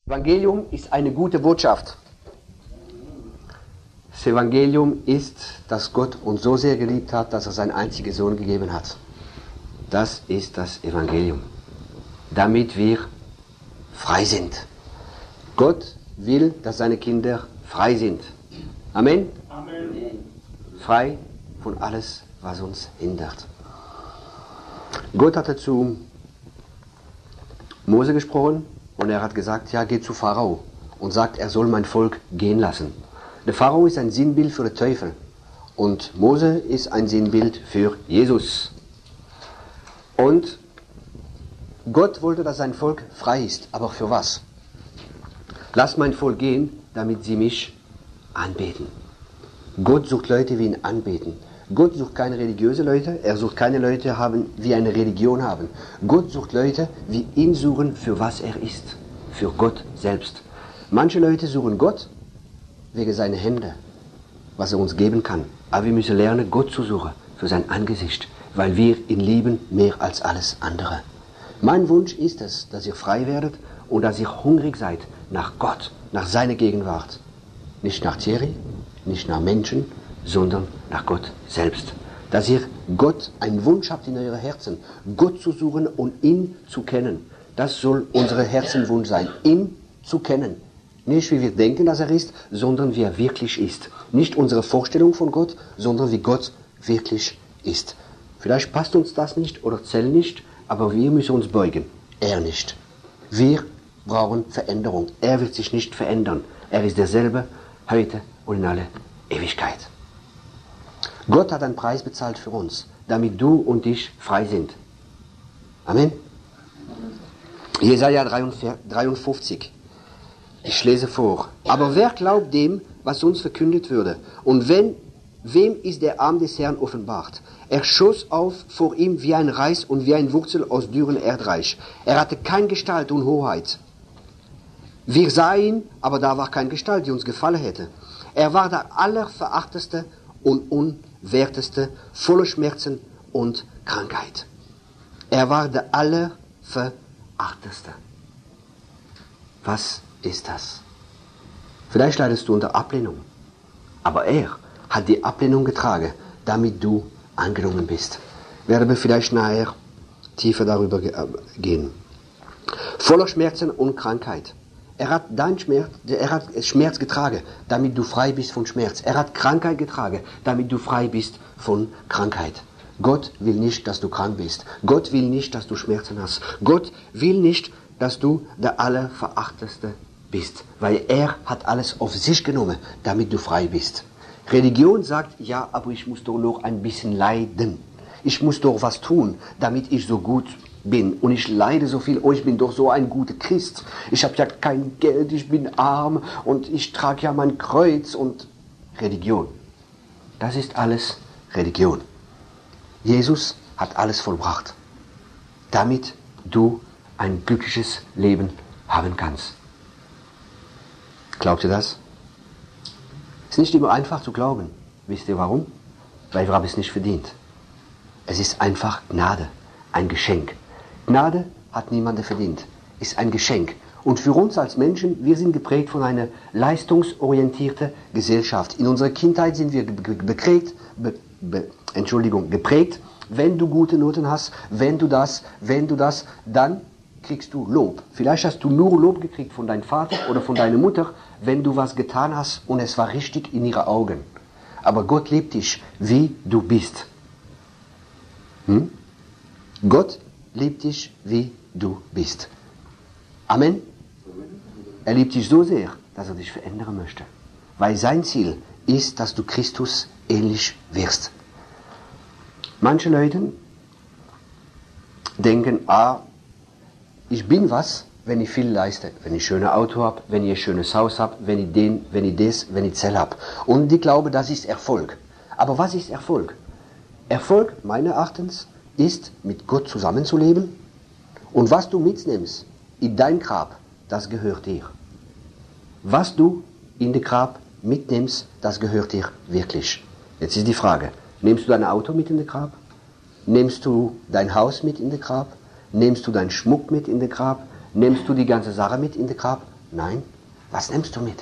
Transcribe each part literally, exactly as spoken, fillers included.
Evangelium ist eine gute Botschaft. Das Evangelium ist, dass Gott uns so sehr geliebt hat, dass er seinen einzigen Sohn gegeben hat. Das ist das Evangelium. Damit wir frei sind. Gott will, dass seine Kinder frei sind. Amen? Amen. Frei von alles, was uns hindert. Gott hatte zu Mose gesprochen und er hat gesagt, ja, geh zu Pharao und sagt, er soll mein Volk gehen lassen. Der Pharao ist ein Sinnbild für den Teufel und Mose ist ein Sinnbild für Jesus. Und Gott wollte, dass sein Volk frei ist, aber für was? Lass mein Volk gehen, damit sie mich anbeten. Gott sucht Leute, die ihn anbeten. Gott sucht keine religiösen Leute, er sucht keine Leute, haben, die eine Religion haben. Gott sucht Leute, die ihn suchen, für was er ist. Für Gott selbst. Manche Leute suchen Gott wegen seiner Hände, was er uns geben kann. Aber wir müssen lernen, Gott zu suchen, für sein Angesicht, weil wir ihn lieben mehr als alles andere. Mein Wunsch ist es, dass ihr frei werdet und dass ihr hungrig seid nach Gott, nach seiner Gegenwart. Nicht nach Thierry, nicht nach Menschen, sondern nach Gott selbst. Dass ihr Gott einen Wunsch habt in euren Herzen, Gott zu suchen und ihn zu kennen. Das soll unser Herzenwunsch sein, ihn zu kennen. Nicht wie wir denken, dass er ist, sondern wie er wirklich ist. Nicht unsere Vorstellung von Gott, sondern wie Gott wirklich ist. Vielleicht passt uns das nicht oder zählt nicht, aber wir müssen uns beugen. Er nicht. Wir brauchen Veränderung. Er wird sich nicht verändern. Er ist derselbe heute und in alle Ewigkeit. Gott hat einen Preis bezahlt für uns, damit du und ich frei sind. Amen. Jesaja dreiundfünfzig. Ich lese vor. Aber wer glaubt dem, was uns verkündet würde? Und wenn, wem ist der Arm des Herrn offenbart? Er schoss auf vor ihm wie ein Reis und wie ein Wurzel aus dürren Erdreich. Er hatte keine Gestalt und Hoheit. Wir sahen ihn, aber da war keine Gestalt, die uns gefallen hätte. Er war der allerverachteste und unwerteste, voller Schmerzen und Krankheit. Er war der allerverachteste. Was ist das? Vielleicht leidest du unter Ablehnung, aber er hat die Ablehnung getragen, damit du angenommen bist. Werden wir vielleicht nachher tiefer darüber gehen. Voller Schmerzen und Krankheit. Er hat dein Schmerz, er hat Schmerz getragen, damit du frei bist von Schmerz. Er hat Krankheit getragen, damit du frei bist von Krankheit. Gott will nicht, dass du krank bist. Gott will nicht, dass du Schmerzen hast. Gott will nicht, dass du der Allerverachteste bist, weil er hat alles auf sich genommen, damit du frei bist. Religion sagt, ja, aber ich muss doch noch ein bisschen leiden. Ich muss doch was tun, damit ich so gut bin. Und ich leide so viel, oh, ich bin doch so ein guter Christ. Ich habe ja kein Geld, ich bin arm und ich trage ja mein Kreuz und Religion. Das ist alles Religion. Jesus hat alles vollbracht, damit du ein glückliches Leben haben kannst. Glaubt ihr das? Es ist nicht immer einfach zu glauben. Wisst ihr warum? Weil wir haben es nicht verdient. Es ist einfach Gnade, ein Geschenk. Gnade hat niemand verdient, ist ein Geschenk. Und für uns als Menschen, wir sind geprägt von einer leistungsorientierten Gesellschaft. In unserer Kindheit sind wir geprägt, be, be, Entschuldigung, geprägt, wenn du gute Noten hast, wenn du das, wenn du das, dann kriegst du Lob. Vielleicht hast du nur Lob gekriegt von deinem Vater oder von deiner Mutter, wenn du was getan hast und es war richtig in ihren Augen. Aber Gott liebt dich, wie du bist. Hm? Gott liebt dich, wie du bist. Amen. Er liebt dich so sehr, dass er dich verändern möchte. Weil sein Ziel ist, dass du Christus ähnlich wirst. Manche Leute denken, ah, ich bin was, wenn ich viel leiste. Wenn ich ein schönes Auto habe, wenn ich ein schönes Haus habe, wenn ich den, wenn ich das, wenn ich Zell habe. Und die glauben, das ist Erfolg. Aber was ist Erfolg? Erfolg, meines Erachtens, ist, mit Gott zusammenzuleben. Und was du mitnimmst in dein Grab, das gehört dir. Was du in den Grab mitnimmst, das gehört dir wirklich. Jetzt ist die Frage, nimmst du dein Auto mit in den Grab? Nimmst du dein Haus mit in den Grab? Nimmst du deinen Schmuck mit in den Grab? Nimmst du die ganze Sache mit in den Grab? Nein, was nimmst du mit?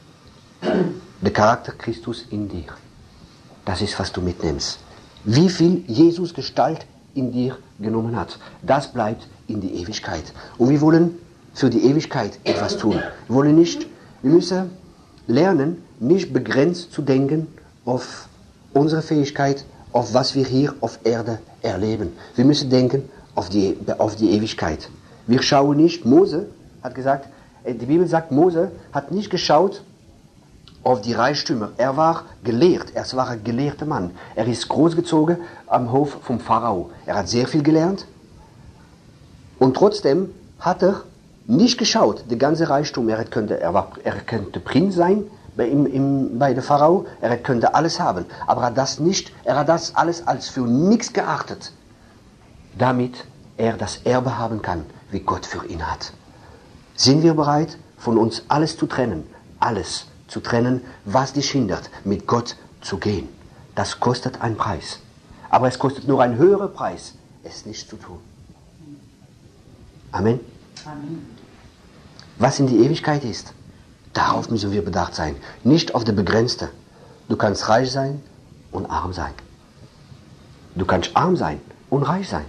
Der Charakter Christus in dir. Das ist, was du mitnimmst. Wie viel Jesus Gestalt in dir genommen hat, das bleibt in die Ewigkeit. Und wir wollen für die Ewigkeit etwas tun. Wir wollen nicht, wir müssen lernen, nicht begrenzt zu denken auf unsere Fähigkeit, auf was wir hier auf Erde erleben. Wir müssen denken auf die, auf die Ewigkeit. Wir schauen nicht, Mose hat gesagt, die Bibel sagt, Mose hat nicht geschaut auf die Reichtümer. Er war gelehrt, er war ein gelehrter Mann. Er ist großgezogen am Hof vom Pharao. Er hat sehr viel gelernt und trotzdem hat er nicht geschaut, der ganze Reichtum. Er könnte, er war, er könnte Prinz sein bei, im, im, bei der Pharao, er könnte alles haben, aber er hat das nicht, er hat das alles als für nichts geachtet, damit er das Erbe haben kann, wie Gott für ihn hat. Sind wir bereit, von uns alles zu trennen, alles zu trennen, was dich hindert, mit Gott zu gehen? Das kostet einen Preis. Aber es kostet nur einen höheren Preis, es nicht zu tun. Amen. Amen. Was in die Ewigkeit ist, darauf müssen wir bedacht sein. Nicht auf der Begrenzte. Du kannst reich sein und arm sein. Du kannst arm sein und reich sein.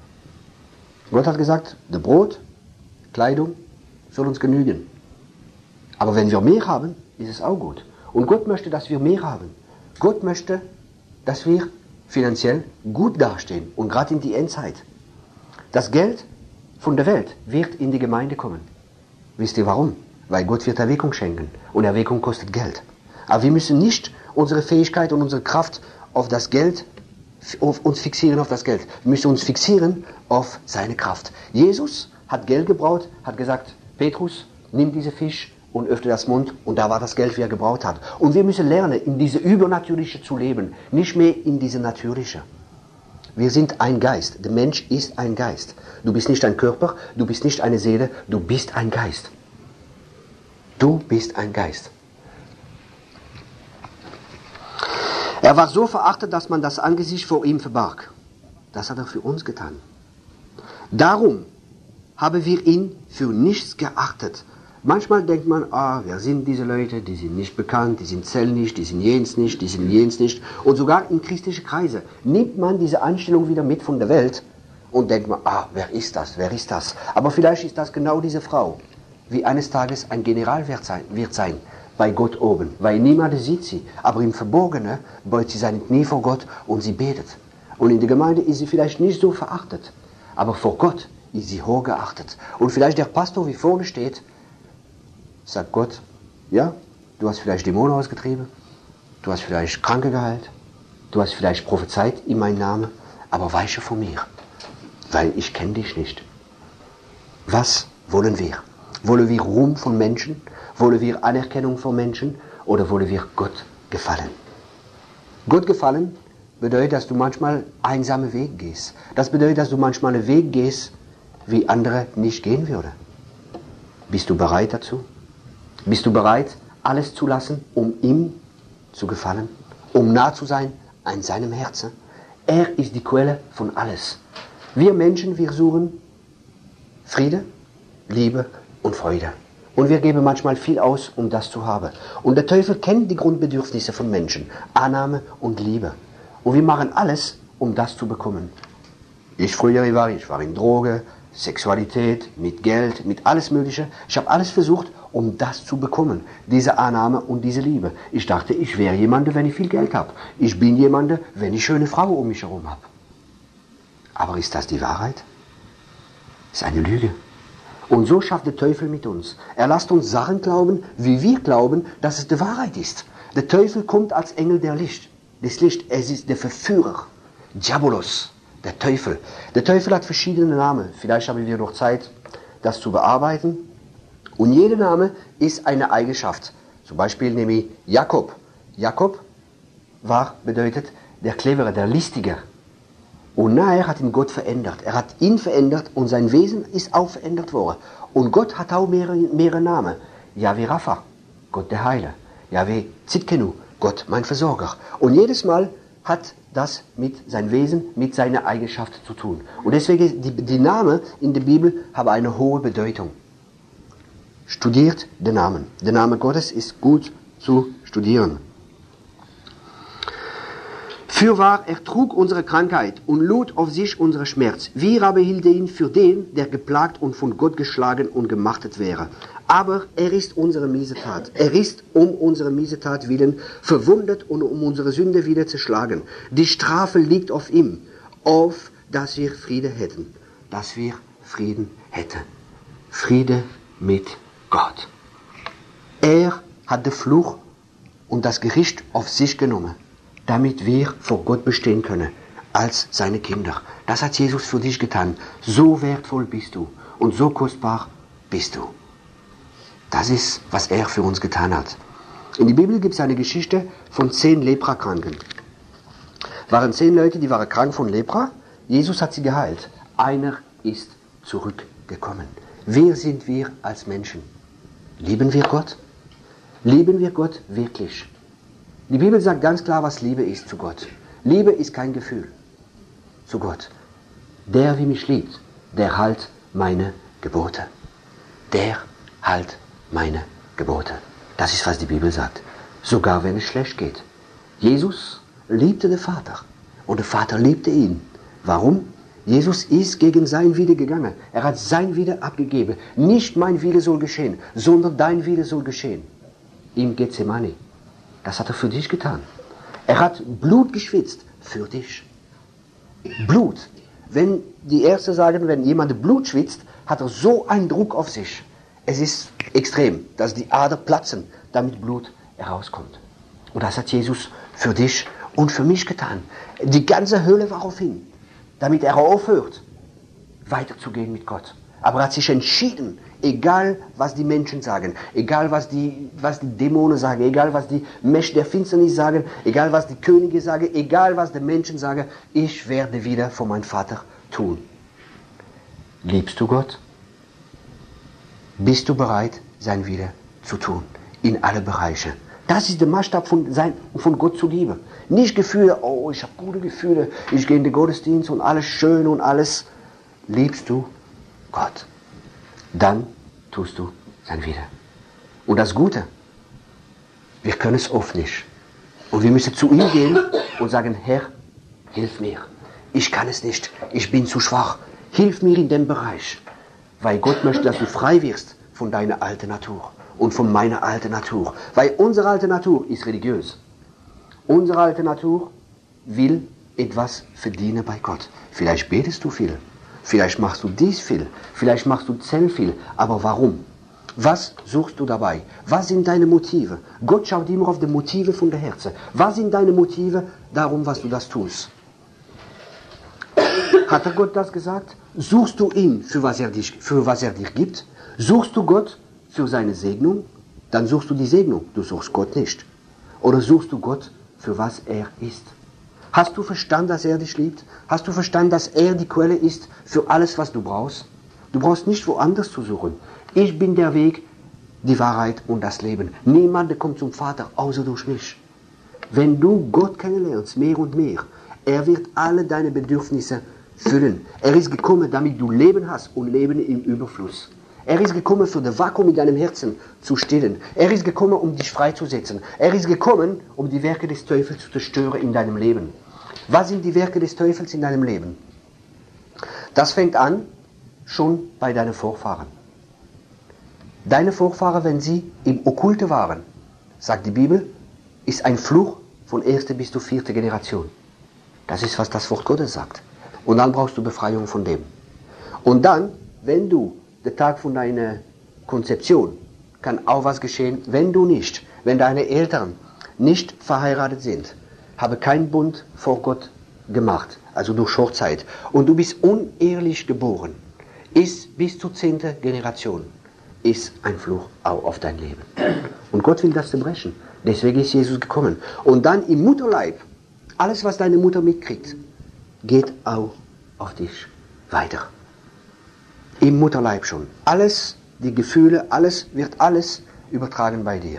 Gott hat gesagt, das Brot, Kleidung soll uns genügen. Aber wenn wir mehr haben, ist es auch gut. Und Gott möchte, dass wir mehr haben. Gott möchte, dass wir finanziell gut dastehen. Und gerade in die Endzeit. Das Geld von der Welt wird in die Gemeinde kommen. Wisst ihr warum? Weil Gott wird Erweckung schenken. Und Erweckung kostet Geld. Aber wir müssen nicht unsere Fähigkeit und unsere Kraft auf das Geld, auf uns fixieren auf das Geld. Wir müssen uns fixieren auf seine Kraft. Jesus hat Geld gebraut, hat gesagt, Petrus, nimm diesen Fisch und öffne das Mund, und da war das Geld, wie er gebraucht hat. Und wir müssen lernen, in diese Übernatürliche zu leben, nicht mehr in diese Natürliche. Wir sind ein Geist. Der Mensch ist ein Geist. Du bist nicht ein Körper, du bist nicht eine Seele, du bist ein Geist. Du bist ein Geist. Er war so verachtet, dass man das Angesicht vor ihm verbarg. Das hat er für uns getan. Darum haben wir ihn für nichts geachtet. Manchmal denkt man, ah, wer sind diese Leute, die sind nicht bekannt, die sind Zell nicht, die sind jens nicht, die sind jens nicht. Und sogar in christliche Kreise nimmt man diese Einstellung wieder mit von der Welt und denkt man, ah, wer ist das, wer ist das? Aber vielleicht ist das genau diese Frau, wie eines Tages ein General wird sein, wird sein bei Gott oben. Weil niemand sieht sie, aber im Verborgenen beugt sie seine Knie vor Gott und sie betet. Und in der Gemeinde ist sie vielleicht nicht so verachtet, aber vor Gott ist sie hochgeachtet. Und vielleicht der Pastor, wie vorne steht, sagt Gott, ja, du hast vielleicht Dämonen ausgetrieben, du hast vielleicht Kranke geheilt, du hast vielleicht prophezeit in meinem Namen, aber weiche von mir, weil ich kenne dich nicht. Was wollen wir? Wollen wir Ruhm von Menschen? Wollen wir Anerkennung von Menschen? Oder wollen wir Gott gefallen? Gott gefallen bedeutet, dass du manchmal einsame Wege gehst. Das bedeutet, dass du manchmal einen Weg gehst, wie andere nicht gehen würden. Bist du bereit dazu? Bist du bereit, alles zu lassen, um ihm zu gefallen? Um nah zu sein an seinem Herzen? Er ist die Quelle von alles. Wir Menschen, wir suchen Friede, Liebe und Freude. Und wir geben manchmal viel aus, um das zu haben. Und der Teufel kennt die Grundbedürfnisse von Menschen. Annahme und Liebe. Und wir machen alles, um das zu bekommen. Ich früher war, ich war in Droge, Sexualität, mit Geld, mit alles Mögliche. Ich habe alles versucht, um das zu bekommen. Diese Annahme und diese Liebe. Ich dachte, ich wäre jemand, wenn ich viel Geld habe. Ich bin jemand, wenn ich schöne Frau um mich herum habe. Aber ist das die Wahrheit? Das ist eine Lüge. Und so schafft der Teufel mit uns. Er lässt uns Sachen glauben, wie wir glauben, dass es die Wahrheit ist. Der Teufel kommt als Engel der Licht. Das Licht, es ist der Verführer. Diabolos, der Teufel. Der Teufel hat verschiedene Namen. Vielleicht haben wir noch Zeit, das zu bearbeiten. Und jeder Name ist eine Eigenschaft. Zum Beispiel nehme ich Jakob. Jakob war, bedeutet der Clevere, der Listige. Und nachher hat ihn Gott verändert. Er hat ihn verändert und sein Wesen ist auch verändert worden. Und Gott hat auch mehrere, mehrere Namen. Yahweh Rapha, Gott der Heiler. Yahweh Tzidkenu, Gott mein Versorger. Und jedes Mal hat das mit seinem Wesen, mit seiner Eigenschaft zu tun. Und deswegen, die, die Namen in der Bibel haben eine hohe Bedeutung. Studiert den Namen. Der Name Gottes ist gut zu studieren. Fürwahr, er trug unsere Krankheit und lud auf sich unsere Schmerz. Wir aber hielten ihn für den, der geplagt und von Gott geschlagen und gemachtet wäre. Aber er ist unsere Miesetat. Er ist um unsere Miesetat willen verwundet und um unsere Sünde wieder zerschlagen. Die Strafe liegt auf ihm, auf, dass wir Friede hätten. Dass wir Frieden hätten. Friede mit Gott. Er hat den Fluch und das Gericht auf sich genommen, damit wir vor Gott bestehen können, als seine Kinder. Das hat Jesus für dich getan. So wertvoll bist du und so kostbar bist du. Das ist, was er für uns getan hat. In der Bibel gibt es eine Geschichte von zehn Leprakranken. Waren zehn Leute, die waren krank von Lepra. Jesus hat sie geheilt. Einer ist zurückgekommen. Wer sind wir als Menschen? Lieben wir Gott? Lieben wir Gott wirklich? Die Bibel sagt ganz klar, was Liebe ist zu Gott. Liebe ist kein Gefühl zu Gott. Der, wie mich liebt, der halt meine Gebote. Der halt meine Gebote. Das ist, was die Bibel sagt. Sogar wenn es schlecht geht. Jesus liebte den Vater und der Vater liebte ihn. Warum? Jesus ist gegen sein Wille gegangen. Er hat sein Wille abgegeben. Nicht mein Wille soll geschehen, sondern dein Wille soll geschehen. Im Gethsemane. Das hat er für dich getan. Er hat Blut geschwitzt für dich. Blut. Wenn die Ärzte sagen, wenn jemand Blut schwitzt, hat er so einen Druck auf sich. Es ist extrem, dass die Adern platzen, damit Blut herauskommt. Und das hat Jesus für dich und für mich getan. Die ganze Hölle war auf ihn, damit er aufhört, weiterzugehen mit Gott. Aber er hat sich entschieden, egal was die Menschen sagen, egal was die, was die Dämonen sagen, egal was die Mächte der Finsternis sagen, egal was die Könige sagen, egal was die Menschen sagen, ich werde wieder vor meinem Vater tun. Liebst du Gott? Bist du bereit, sein Wille zu tun? In alle Bereiche. Das ist der Maßstab von, sein, von Gott zu lieben. Nicht Gefühle, oh, ich habe gute Gefühle, ich gehe in den Gottesdienst und alles schön und alles. Liebst du Gott? Dann tust du sein Wille. Und das Gute, wir können es oft nicht. Und wir müssen zu ihm gehen und sagen, Herr, hilf mir. Ich kann es nicht, ich bin zu schwach. Hilf mir in dem Bereich. Weil Gott möchte, dass du frei wirst von deiner alten Natur und von meiner alten Natur. Weil unsere alte Natur ist religiös. Unsere alte Natur will etwas verdienen bei Gott. Vielleicht betest du viel, vielleicht machst du dies viel, vielleicht machst du Zell viel, aber warum? Was suchst du dabei? Was sind deine Motive? Gott schaut immer auf die Motive von der Herzen. Was sind deine Motive darum, was du das tust? Hat er Gott das gesagt? Suchst du ihn, für was er dich, für was er dir gibt? Suchst du Gott für seine Segnung? Dann suchst du die Segnung, du suchst Gott nicht. Oder suchst du Gott, für was er ist? Hast du verstanden, dass er dich liebt? Hast du verstanden, dass er die Quelle ist für alles, was du brauchst? Du brauchst nicht woanders zu suchen. Ich bin der Weg, die Wahrheit und das Leben. Niemand kommt zum Vater, außer durch mich. Wenn du Gott kennenlernst, mehr und mehr, er wird alle deine Bedürfnisse füllen. Er ist gekommen, damit du Leben hast und Leben im Überfluss. Er ist gekommen, für das Vakuum in deinem Herzen zu stillen. Er ist gekommen, um dich freizusetzen. Er ist gekommen, um die Werke des Teufels zu zerstören in deinem Leben. Was sind die Werke des Teufels in deinem Leben? Das fängt an, schon bei deinen Vorfahren. Deine Vorfahren, wenn sie im Okkulte waren, sagt die Bibel, ist ein Fluch von erster bis zur vierten Generation. Das ist, was das Wort Gottes sagt. Und dann brauchst du Befreiung von dem. Und dann, wenn du, der Tag von deiner Konzeption, kann auch was geschehen, wenn du nicht, wenn deine Eltern nicht verheiratet sind, habe keinen Bund vor Gott gemacht, also durch Hochzeit, und du bist unehrlich geboren, ist bis zur zehnten Generation, ist ein Fluch auch auf dein Leben. Und Gott will das zerbrechen. Deswegen ist Jesus gekommen. Und dann im Mutterleib, alles, was deine Mutter mitkriegt, geht auch auf dich weiter. Im Mutterleib schon. Alles, die Gefühle, alles, wird alles übertragen bei dir.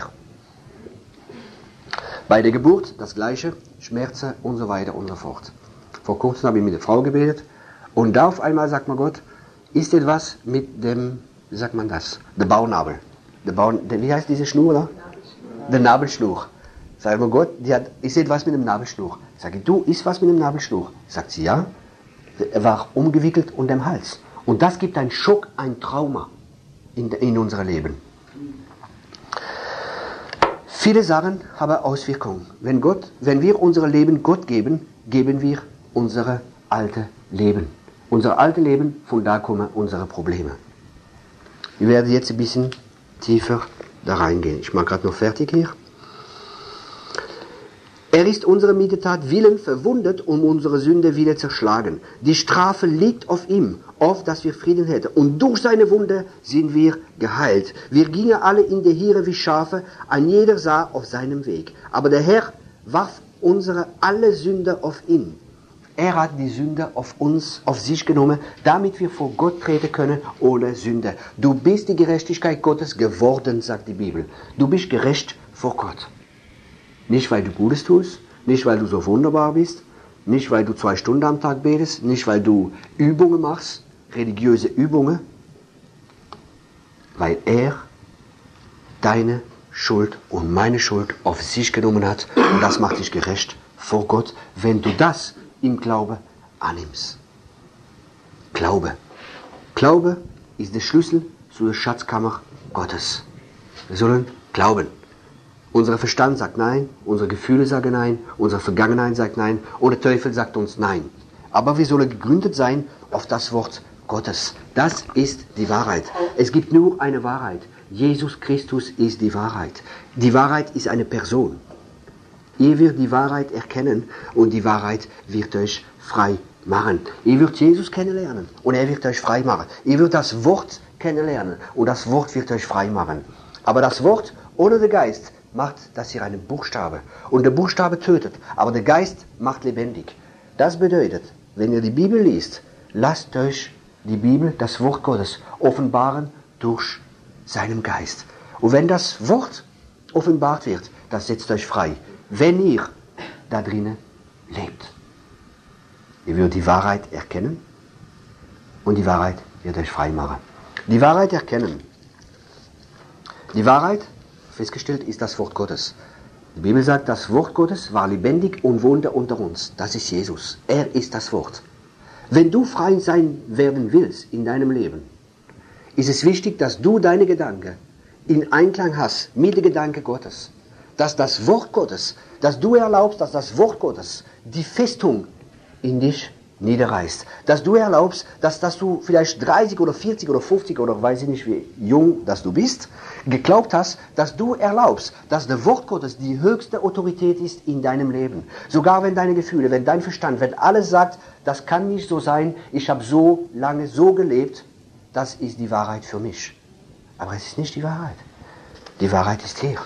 Bei der Geburt das Gleiche, Schmerzen und so weiter und so fort. Vor kurzem habe ich mit der Frau gebetet und da auf einmal sagt mir Gott, ist etwas mit dem, wie sagt man das, der Bauchnabel. Der Baum, der, wie heißt diese Schnur da? Nabelschnur. Der Nabelschnur. Sag mal, Gott, die hat, ist etwas mit dem Nabelschnur. Sag ich, du, ist was mit dem Nabelschnur? Sagt sie, ja. Er war umgewickelt um den Hals. Und das gibt einen Schock, ein Trauma in, in unser Leben. Viele Sachen haben Auswirkungen. Wenn, Gott, wenn wir unser Leben Gott geben, geben wir unser altes Leben. Unser altes Leben, von da kommen unsere Probleme. Wir werden jetzt ein bisschen tiefer da reingehen. Ich mache gerade noch fertig hier. Er ist unsere Mittat willen verwundet, um unsere Sünde wieder zerschlagen. Die Strafe liegt auf ihm, auf dass wir Frieden hätten. Und durch seine Wunde sind wir geheilt. Wir gingen alle in die Hiere wie Schafe, ein jeder sah auf seinem Weg. Aber der Herr warf unsere alle Sünde auf ihn. Er hat die Sünde auf uns, auf sich genommen, damit wir vor Gott treten können ohne Sünde. Du bist die Gerechtigkeit Gottes geworden, sagt die Bibel. Du bist gerecht vor Gott. Nicht, weil du Gutes tust, nicht, weil du so wunderbar bist, nicht, weil du zwei Stunden am Tag betest, nicht, weil du Übungen machst, religiöse Übungen, weil er deine Schuld und meine Schuld auf sich genommen hat. Und das macht dich gerecht vor Gott, wenn du das im Glaube annimmst. Glaube. Glaube ist der Schlüssel zur Schatzkammer Gottes. Wir sollen glauben. Unser Verstand sagt nein, unsere Gefühle sagen nein, unsere Vergangenheit sagt nein und der Teufel sagt uns nein. Aber wir sollen gegründet sein auf das Wort Gottes. Das ist die Wahrheit. Es gibt nur eine Wahrheit. Jesus Christus ist die Wahrheit. Die Wahrheit ist eine Person. Ihr werdet die Wahrheit erkennen und die Wahrheit wird euch frei machen. Ihr werdet Jesus kennenlernen und er wird euch frei machen. Ihr werdet das Wort kennenlernen und das Wort wird euch frei machen. Aber das Wort ohne den Geist macht das hier einen Buchstabe. Und der Buchstabe tötet, aber der Geist macht lebendig. Das bedeutet, wenn ihr die Bibel liest, lasst euch die Bibel, das Wort Gottes, offenbaren durch seinen Geist. Und wenn das Wort offenbart wird, das setzt euch frei. Wenn ihr da drinnen lebt. Ihr werdet die Wahrheit erkennen und die Wahrheit wird euch frei machen. Die Wahrheit erkennen. Die Wahrheit, festgestellt, ist das Wort Gottes. Die Bibel sagt, das Wort Gottes war lebendig und wohnte unter uns. Das ist Jesus. Er ist das Wort. Wenn du frei sein werden willst in deinem Leben, ist es wichtig, dass du deine Gedanken in Einklang hast mit den Gedanken Gottes. Dass das Wort Gottes, dass du erlaubst, dass das Wort Gottes die Festung in dich niederreißt. Dass du erlaubst, dass, dass du vielleicht dreißig oder vierzig oder fünfzig oder weiß ich nicht, wie jung dass du bist, geglaubt hast, dass du erlaubst, dass das Wort Gottes die höchste Autorität ist in deinem Leben. Sogar wenn deine Gefühle, wenn dein Verstand, wenn alles sagt, das kann nicht so sein, ich habe so lange so gelebt, das ist die Wahrheit für mich. Aber es ist nicht die Wahrheit. Die Wahrheit ist hier.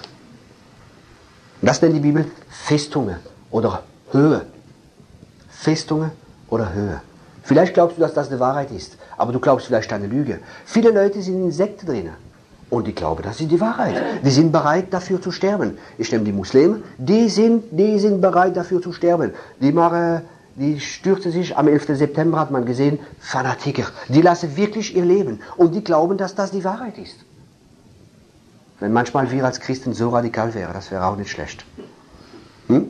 Das nennt die Bibel Festungen oder Höhe. Festungen oder Höhe. Vielleicht glaubst du, dass das die Wahrheit ist, aber du glaubst vielleicht eine Lüge. Viele Leute sind in Sekten drin und die glauben, das ist die Wahrheit. Die sind bereit, dafür zu sterben. Ich nehme die Muslime, die sind, die sind bereit, dafür zu sterben. Die, machen, die stürzen sich, am elften September hat man gesehen, Fanatiker. Die lassen wirklich ihr Leben und die glauben, dass das die Wahrheit ist. Wenn manchmal wir als Christen so radikal wären, das wäre auch nicht schlecht. Hm?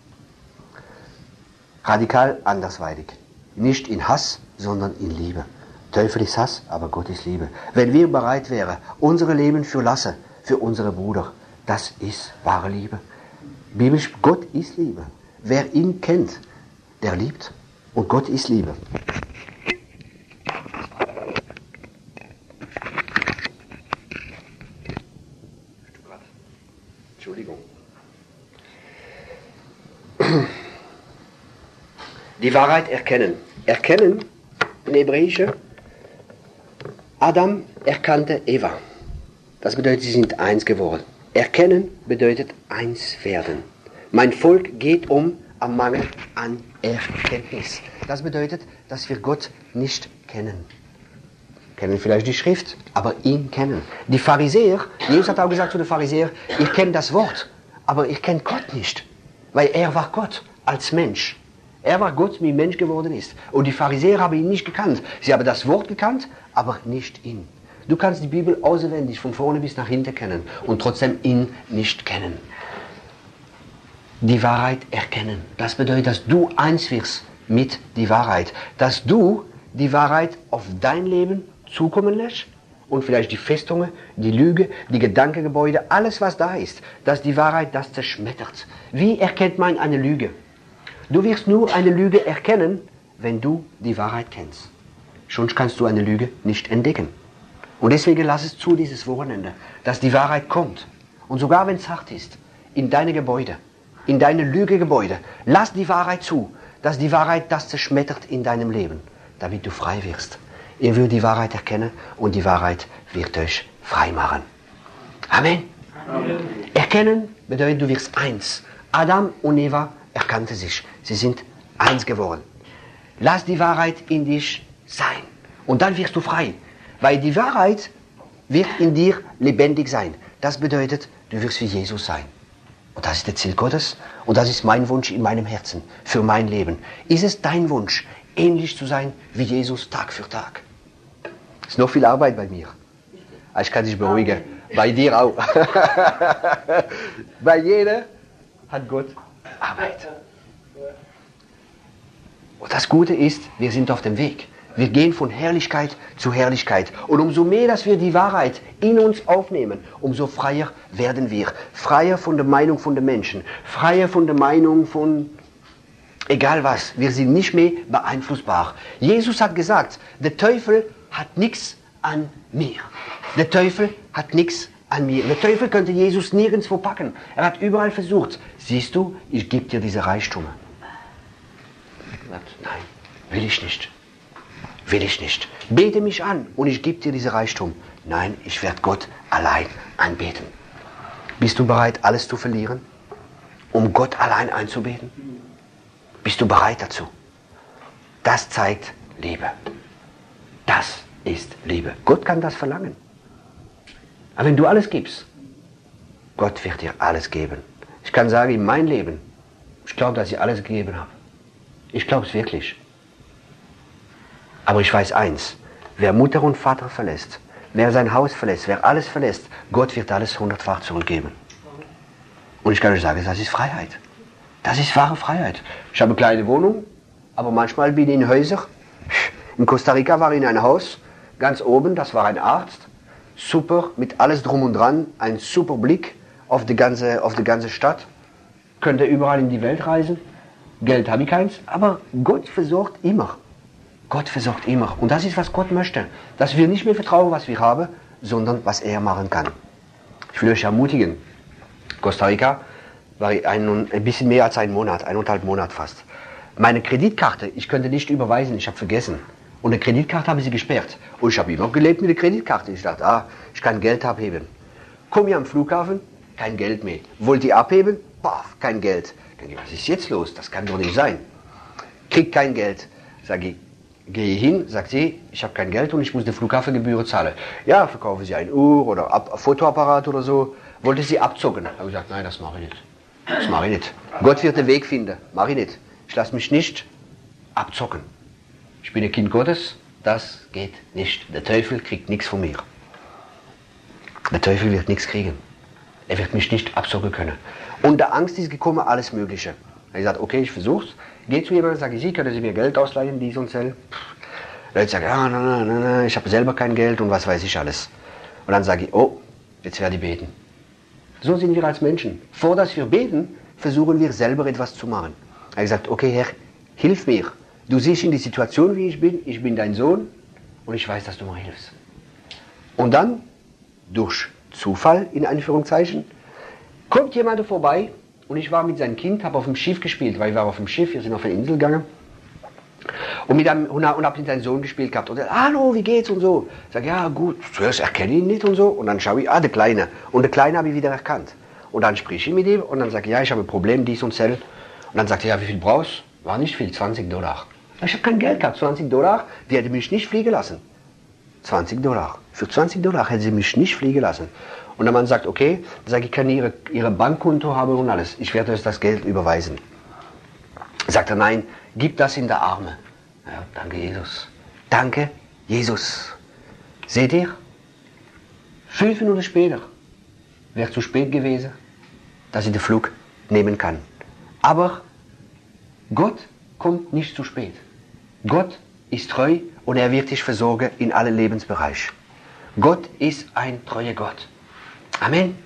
Radikal andersweitig. Nicht in Hass, sondern in Liebe. Teufel ist Hass, aber Gott ist Liebe. Wenn wir bereit wären, unser Leben für lassen, für unsere Brüder, das ist wahre Liebe. Biblisch, Gott ist Liebe. Wer ihn kennt, der liebt. Und Gott ist Liebe. Entschuldigung. Die Wahrheit erkennen. Erkennen, in Hebräische, Adam erkannte Eva. Das bedeutet, sie sind eins geworden. Erkennen bedeutet eins werden. Mein Volk geht um am Mangel an Erkenntnis. Das bedeutet, dass wir Gott nicht kennen. Kennen vielleicht die Schrift, aber ihn kennen. Die Pharisäer, Jesus hat auch gesagt zu den Pharisäern, ihr kennt das Wort, aber ihr kennt Gott nicht. Weil er war Gott als Mensch. Er war Gott, wie Mensch geworden ist. Und die Pharisäer haben ihn nicht gekannt. Sie haben das Wort gekannt, aber nicht ihn. Du kannst die Bibel auswendig von vorne bis nach hinten kennen und trotzdem ihn nicht kennen. Die Wahrheit erkennen. Das bedeutet, dass du eins wirst mit der Wahrheit. Dass du die Wahrheit auf dein Leben zukommen lässt und vielleicht die Festungen, die Lüge, die Gedankengebäude, alles was da ist, dass die Wahrheit das zerschmettert. Wie erkennt man eine Lüge? Du wirst nur eine Lüge erkennen, wenn du die Wahrheit kennst. Sonst kannst du eine Lüge nicht entdecken. Und deswegen lass es zu dieses Wochenende, dass die Wahrheit kommt. Und sogar wenn es hart ist, in deine Gebäude, in deine Lügegebäude, lass die Wahrheit zu, dass die Wahrheit das zerschmettert in deinem Leben, damit du frei wirst. Ihr werdet die Wahrheit erkennen und die Wahrheit wird euch frei machen. Amen. Amen. Erkennen bedeutet, du wirst eins. Adam und Eva erkannten sich. Sie sind eins geworden. Lass die Wahrheit in dich sein. Und dann wirst du frei. Weil die Wahrheit wird in dir lebendig sein. Das bedeutet, du wirst wie Jesus sein. Und das ist der Ziel Gottes. Und das ist mein Wunsch in meinem Herzen. Für mein Leben. Ist es dein Wunsch, ähnlich zu sein wie Jesus Tag für Tag? Es ist noch viel Arbeit bei mir. Ich kann dich beruhigen. Bei dir auch. Bei jeder hat Gott Arbeit. Und das Gute ist, wir sind auf dem Weg. Wir gehen von Herrlichkeit zu Herrlichkeit. Und umso mehr, dass wir die Wahrheit in uns aufnehmen, umso freier werden wir. Freier von der Meinung von den Menschen. Freier von der Meinung von egal was. Wir sind nicht mehr beeinflussbar. Jesus hat gesagt, der Teufel hat nichts an mir. Der Teufel hat nichts an mir. Der Teufel könnte Jesus nirgendwo packen. Er hat überall versucht. Siehst du, ich gebe dir diese Reichtümer. Nein, will ich nicht. Will ich nicht. Bete mich an und ich gebe dir diese Reichtum. Nein, ich werde Gott allein anbeten. Bist du bereit, alles zu verlieren, um Gott allein anzubeten? Bist du bereit dazu? Das zeigt Liebe. Das ist Liebe. Gott kann das verlangen. Aber wenn du alles gibst, Gott wird dir alles geben. Ich kann sagen, in meinem Leben, ich glaube, dass ich alles gegeben habe. Ich glaube es wirklich. Aber ich weiß eins, wer Mutter und Vater verlässt, wer sein Haus verlässt, wer alles verlässt, Gott wird alles hundertfach zurückgeben. Und ich kann euch sagen, das ist Freiheit. Das ist wahre Freiheit. Ich habe eine kleine Wohnung, aber manchmal bin ich in Häusern. In Costa Rica war ich in einem Haus, ganz oben, das war ein Arzt. Super, mit alles drum und dran, ein super Blick auf die ganze, auf die ganze Stadt. Könnte überall in die Welt reisen. Geld habe ich keins, aber Gott versorgt immer. Gott versorgt immer. Und das ist, was Gott möchte. Dass wir nicht mehr vertrauen, was wir haben, sondern was er machen kann. Ich will euch ermutigen. Costa Rica war ich ein, ein bisschen mehr als einen Monat, eineinhalb Monat fast. Meine Kreditkarte, ich könnte nicht überweisen, ich habe vergessen. Und eine Kreditkarte habe ich sie gesperrt. Und ich habe immer gelebt mit der Kreditkarte. Ich dachte, ah, ich kann Geld abheben. Komm hier am Flughafen, kein Geld mehr. Wollt ihr abheben? Paf, kein Geld. Denke ich, was ist jetzt los? Das kann doch nicht sein. Krieg kein Geld. Sag ich, gehe hin, sagt sie, ich habe kein Geld und ich muss die Flughafengebühr zahlen. Ja, verkaufen Sie eine Uhr oder ein Fotoapparat oder so. Wollte sie abzocken. Habe ich gesagt, nein, das mache ich nicht. Das mache ich nicht. Gott wird den Weg finden. Mache ich nicht. Ich lasse mich nicht abzocken. Ich bin ein Kind Gottes. Das geht nicht. Der Teufel kriegt nichts von mir. Der Teufel wird nichts kriegen. Er wird mich nicht abzocken können. Und der Angst ist gekommen, alles Mögliche. Er hat gesagt, okay, ich versuch's. Geh zu jemandem, sage ich, Sie, können Sie mir Geld ausleihen, dies und das? Leute sagen, ja, nein, nein, nein, nein, ich habe selber kein Geld und was weiß ich alles. Und dann sage ich, oh, jetzt werde ich beten. So sind wir als Menschen. Vor dass wir beten, versuchen wir selber etwas zu machen. Er hat gesagt, okay, Herr, hilf mir. Du siehst in die Situation, wie ich bin. Ich bin dein Sohn und ich weiß, dass du mir hilfst. Und dann, durch Zufall, in Anführungszeichen, kommt jemand vorbei und ich war mit seinem Kind, habe auf dem Schiff gespielt, weil ich war auf dem Schiff, wir sind auf eine Insel gegangen. Und, mit einem, und habe mit seinem Sohn gespielt gehabt. Und er, hallo, wie geht's und so. Ich sage, ja gut, zuerst erkenne ich ihn nicht und so. Und dann schaue ich, ah, der Kleine. Und der Kleine habe ich wieder erkannt. Und dann spreche ich mit ihm und dann sage ich, ja, ich habe ein Problem, dies und das. Und dann sagt er, ja, wie viel brauchst du? War nicht viel, zwanzig Dollar. Ich habe kein Geld gehabt, zwanzig Dollar, die hätte mich nicht fliegen lassen. zwanzig Dollar. Für zwanzig Dollar hätte sie mich nicht fliegen lassen. Und der Mann sagt, okay, dann sage ich, kann ihre, ihre Bankkonto haben und alles. Ich werde euch das Geld überweisen. Sagt er, nein, gib das in der Arme. Ja, danke Jesus. Danke Jesus. Seht ihr? Fünf Minuten später wäre zu spät gewesen, dass ich den Flug nehmen kann. Aber Gott kommt nicht zu spät. Gott ist treu und er wird dich versorgen in allen Lebensbereichen. Gott ist ein treuer Gott. Amen.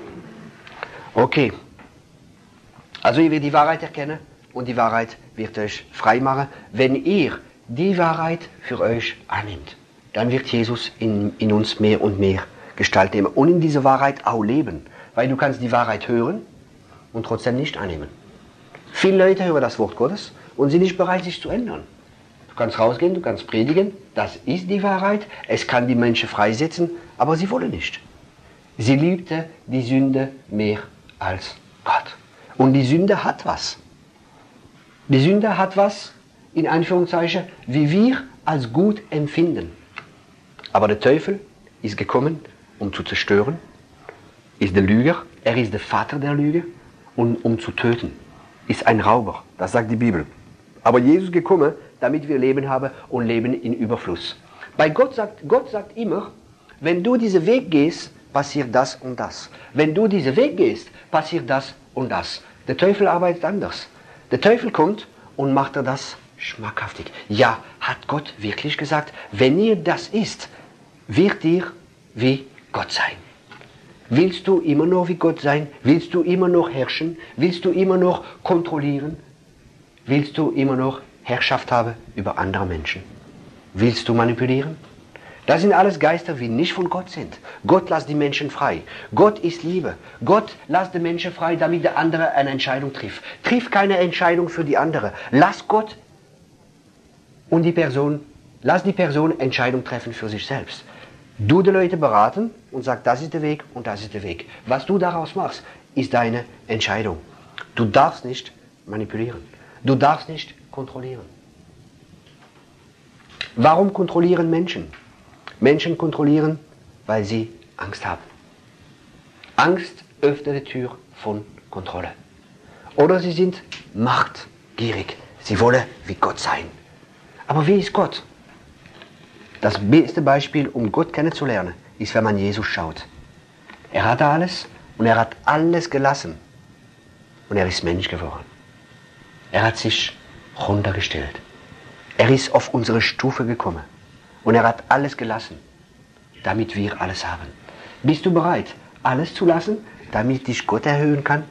Okay. Also ihr werdet die Wahrheit erkennen und die Wahrheit wird euch frei machen. Wenn ihr die Wahrheit für euch annimmt, dann wird Jesus in, in uns mehr und mehr Gestalt nehmen und in dieser Wahrheit auch leben. Weil du kannst die Wahrheit hören und trotzdem nicht annehmen. Viele Leute hören das Wort Gottes und sind nicht bereit, sich zu ändern. Du kannst rausgehen, du kannst predigen, das ist die Wahrheit, es kann die Menschen freisetzen, aber sie wollen nicht. Sie liebte die Sünde mehr als Gott. Und die Sünde hat was. Die Sünde hat was, in Anführungszeichen, wie wir als gut empfinden. Aber der Teufel ist gekommen, um zu zerstören, ist der Lüger, er ist der Vater der Lüge und um zu töten, ist ein Rauber, das sagt die Bibel. Aber Jesus ist gekommen, damit wir Leben haben und Leben in Überfluss. Bei Gott sagt, Gott sagt immer, wenn du diesen Weg gehst, passiert das und das. Wenn du diesen Weg gehst, passiert das und das. Der Teufel arbeitet anders. Der Teufel kommt und macht er das schmackhaftig. Ja, hat Gott wirklich gesagt, wenn ihr das isst, wird ihr wie Gott sein. Willst du immer noch wie Gott sein? Willst du immer noch herrschen? Willst du immer noch kontrollieren? Willst du immer noch Herrschaft haben über andere Menschen? Willst du manipulieren? Das sind alles Geister, die nicht von Gott sind. Gott lässt die Menschen frei. Gott ist Liebe. Gott lässt die Menschen frei, damit der andere eine Entscheidung trifft. Triff keine Entscheidung für die andere. Lass Gott und die Person, lass die Person Entscheidung treffen für sich selbst. Du die Leute beraten und sag, das ist der Weg und das ist der Weg. Was du daraus machst, ist deine Entscheidung. Du darfst nicht manipulieren. Du darfst nicht kontrollieren. Warum kontrollieren Menschen? Menschen kontrollieren, weil sie Angst haben. Angst öffnet die Tür von Kontrolle. Oder sie sind machtgierig. Sie wollen wie Gott sein. Aber wie ist Gott? Das beste Beispiel, um Gott kennenzulernen, ist, wenn man Jesus schaut. Er hatte alles und er hat alles gelassen. Und er ist Mensch geworden. Er hat sich runtergestellt. Er ist auf unsere Stufe gekommen. Und er hat alles gelassen, damit wir alles haben. Bist du bereit, alles zu lassen, damit dich Gott erhöhen kann?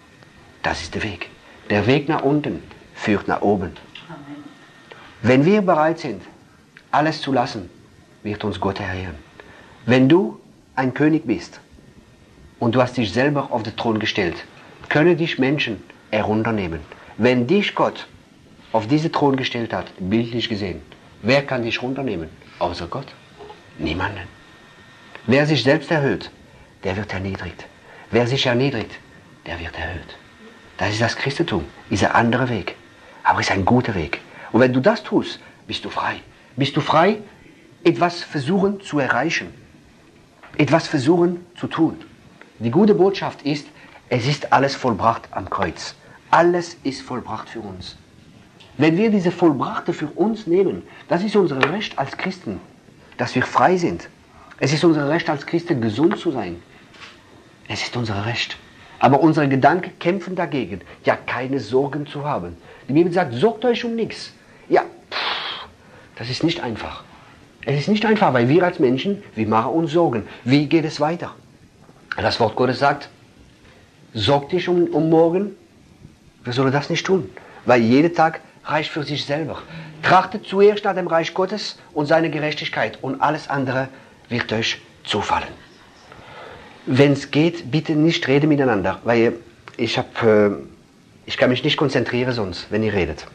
Das ist der Weg. Der Weg nach unten führt nach oben. Amen. Wenn wir bereit sind, alles zu lassen, wird uns Gott erhöhen. Wenn du ein König bist und du hast dich selber auf den Thron gestellt, können dich Menschen herunternehmen. Wenn dich Gott auf diesen Thron gestellt hat, bildlich gesehen, wer kann dich runternehmen? Außer Gott? Niemanden. Wer sich selbst erhöht, der wird erniedrigt. Wer sich erniedrigt, der wird erhöht. Das ist das Christentum, ist ein anderer Weg. Aber es ist ein guter Weg. Und wenn du das tust, bist du frei. Bist du frei, etwas versuchen zu erreichen. Etwas versuchen zu tun. Die gute Botschaft ist, es ist alles vollbracht am Kreuz. Alles ist vollbracht für uns. Wenn wir diese Vollbrachte für uns nehmen, das ist unser Recht als Christen, dass wir frei sind. Es ist unser Recht als Christen, gesund zu sein. Es ist unser Recht. Aber unsere Gedanken kämpfen dagegen, ja, keine Sorgen zu haben. Die Bibel sagt, sorgt euch um nichts. Ja, pff, das ist nicht einfach. Es ist nicht einfach, weil wir als Menschen, wir machen uns Sorgen. Wie geht es weiter? Das Wort Gottes sagt, sorg dich um, um morgen. Wir sollen das nicht tun, weil jeder Tag reicht für sich selber. Trachtet zuerst nach dem Reich Gottes und seine Gerechtigkeit und alles andere wird euch zufallen. Wenn es geht, bitte nicht reden miteinander, weil ich, hab, äh, ich kann mich nicht konzentrieren sonst, wenn ihr redet.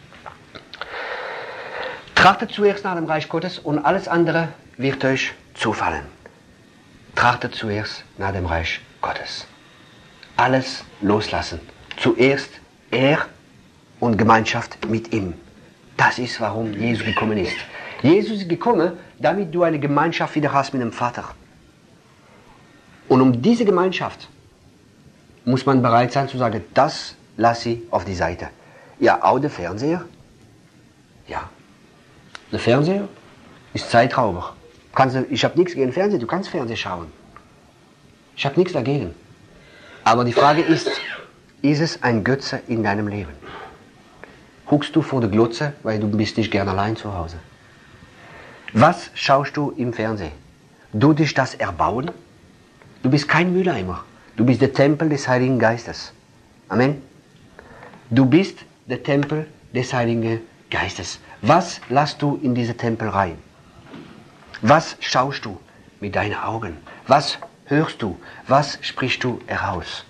Trachtet zuerst nach dem Reich Gottes und alles andere wird euch zufallen. Trachtet zuerst nach dem Reich Gottes. Alles loslassen. Zuerst er und Gemeinschaft mit ihm. Das ist, warum Jesus gekommen ist. Jesus ist gekommen, damit du eine Gemeinschaft wieder hast mit dem Vater. Und um diese Gemeinschaft muss man bereit sein zu sagen, das lasse ich auf die Seite. Ja, auch der Fernseher. Ja. Der Fernseher ist Zeitrauber. Kannst du, ich habe nichts gegen Fernsehen, du kannst Fernsehen schauen. Ich habe nichts dagegen. Aber die Frage ist, ist es ein Götze in deinem Leben? Huckst du vor der Glotze, weil du bist nicht gern allein zu Hause? Was schaust du im Fernsehen? Du dich das erbauen? Du bist kein Mülleimer. Du bist der Tempel des Heiligen Geistes. Amen. Du bist der Tempel des Heiligen Geistes. Was lässt du in diese Tempel rein? Was schaust du mit deinen Augen? Was hörst du? Was sprichst du heraus?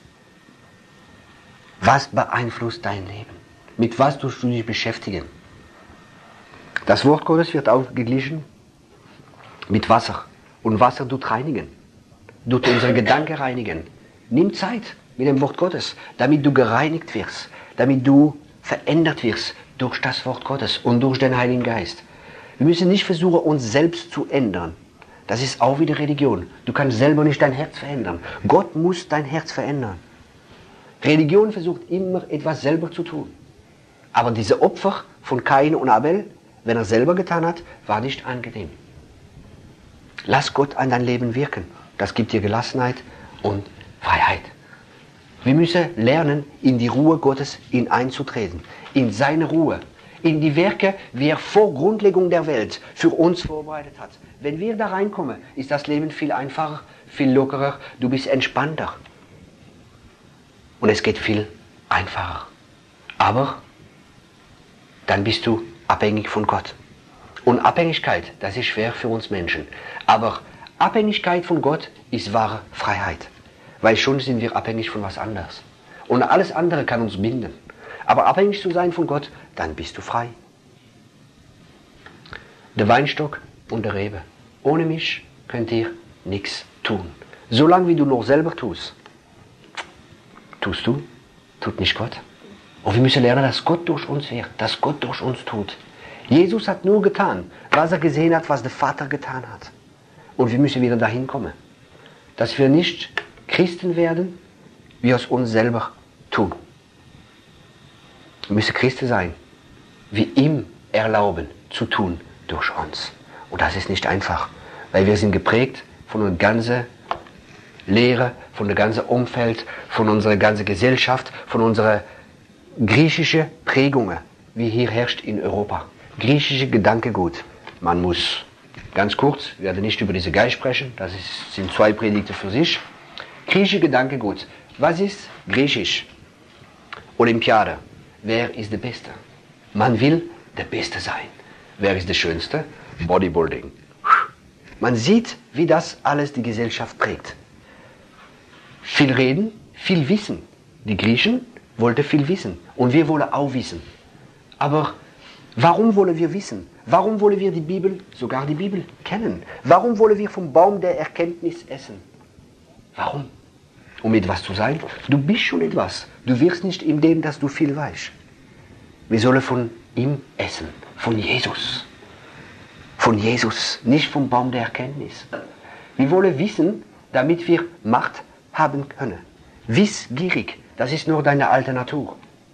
Was beeinflusst dein Leben? Mit was tust du dich beschäftigen? Das Wort Gottes wird auch geglichen mit Wasser. Und Wasser tut reinigen. Tut unsere Gedanken reinigen. Nimm Zeit mit dem Wort Gottes, damit du gereinigt wirst, damit du verändert wirst durch das Wort Gottes und durch den Heiligen Geist. Wir müssen nicht versuchen, uns selbst zu ändern. Das ist auch wieder Religion. Du kannst selber nicht dein Herz verändern. Gott muss dein Herz verändern. Religion versucht immer etwas selber zu tun. Aber diese Opfer von Kain und Abel, wenn er selber getan hat, war nicht angenehm. Lass Gott an dein Leben wirken. Das gibt dir Gelassenheit und Freiheit. Wir müssen lernen, in die Ruhe Gottes einzutreten. In seine Ruhe. In die Werke, wie er vor Grundlegung der Welt für uns vorbereitet hat. Wenn wir da reinkommen, ist das Leben viel einfacher, viel lockerer. Du bist entspannter. Und es geht viel einfacher. Aber dann bist du abhängig von Gott. Und Abhängigkeit, das ist schwer für uns Menschen. Aber Abhängigkeit von Gott ist wahre Freiheit. Weil schon sind wir abhängig von was anderes. Und alles andere kann uns binden. Aber abhängig zu sein von Gott, dann bist du frei. Der Weinstock und der Rebe. Ohne mich könnt ihr nichts tun. Solange wie du noch selber tust, tust du, tut nicht Gott. Und wir müssen lernen, dass Gott durch uns wirkt, dass Gott durch uns tut. Jesus hat nur getan, was er gesehen hat, was der Vater getan hat. Und wir müssen wieder dahin kommen. Dass wir nicht Christen werden, wie aus uns selber tun. Wir müssen Christen sein, wie ihm erlauben zu tun durch uns. Und das ist nicht einfach, weil wir sind geprägt von der ganzen Lehre, von der ganzen Umfeld, von unserer ganzen Gesellschaft, von unserer griechischen Prägungen, wie hier herrscht in Europa. Griechische Gedankengut. Man muss, ganz kurz, wir werden nicht über diese Geist sprechen, das ist, sind zwei Predigten für sich. Griechische Gedankengut. Was ist Griechisch? Olympiade. Wer ist der Beste? Man will der Beste sein. Wer ist der Schönste? Bodybuilding. Man sieht, wie das alles die Gesellschaft prägt. Viel reden, viel wissen. Die Griechen wollten viel wissen und wir wollen auch wissen. Aber warum wollen wir wissen? Warum wollen wir die Bibel, sogar die Bibel, kennen? Warum wollen wir vom Baum der Erkenntnis essen? Warum? Um etwas zu sein? Du bist schon etwas. Du wirst nicht in dem, dass du viel weißt. Wir sollen von ihm essen, von Jesus. Von Jesus, nicht vom Baum der Erkenntnis. Wir wollen wissen, damit wir Macht haben können. Wissgierig, das ist nur deine alte Natur.